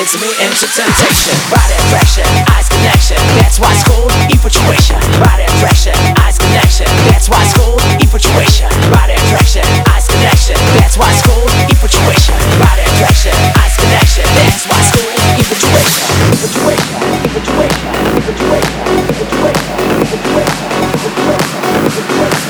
leads me into temptation. Body attraction, eyes connection, that's why it's called infatuation. Body attraction, eyes connection, that's why it's called infatuation. Body attraction, eyes connection, that's why it's called infatuation. Body attraction, eyes connection, that's why it's called infatuation. Infatuation, infatuation, infatuation, infatuation, infatuation, infatuation,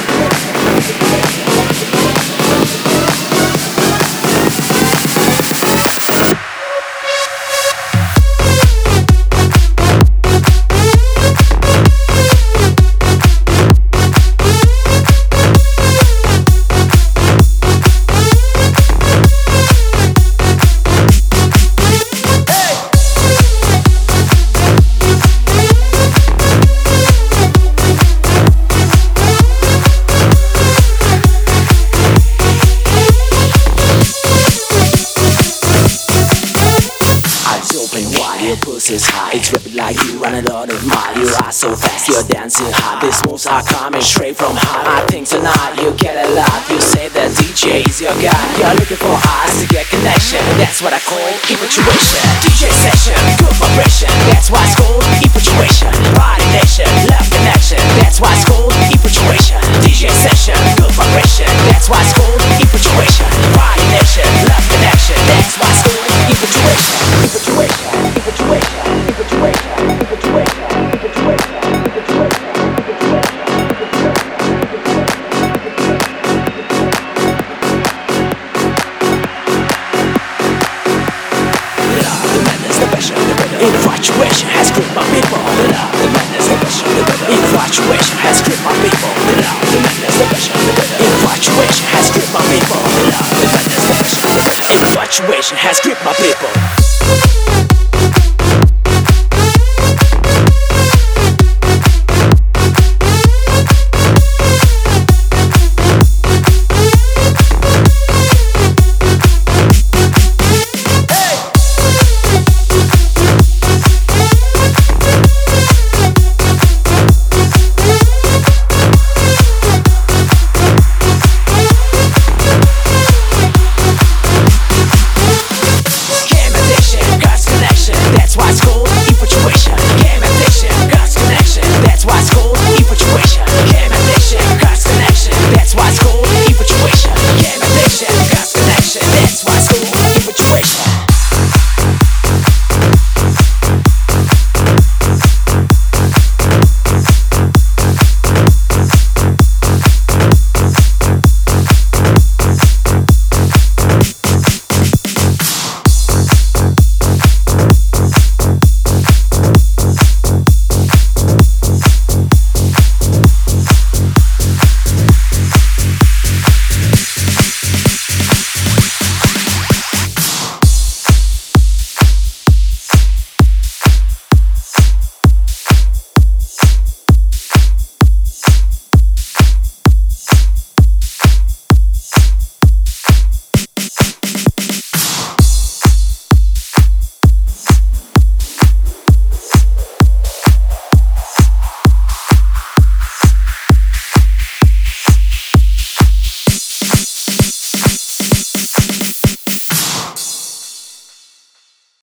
your pussy's high, it's ripping like you run it on a mile. You are so fast, you're dancing hot. These moves are coming straight from high. I think tonight you get a lot. You say that DJ is your guy. You're looking for eyes to get connection. That's what I call infatuation. DJ session, good vibration. That's why it's called infatuation. Party nation, love connection. That's why it's called infatuation. DJ session, good vibration. That's why it's called infatuation. Party nation, love connection. That's why it's called infatuation. Infatuation. Infatuation has gripped my people. The madness, the passion, the better. Infatuation has gripped my people. The madness, the passion, the better. Infatuation has gripped my people. The madness, the passion, the better. Infatuation has gripped my people.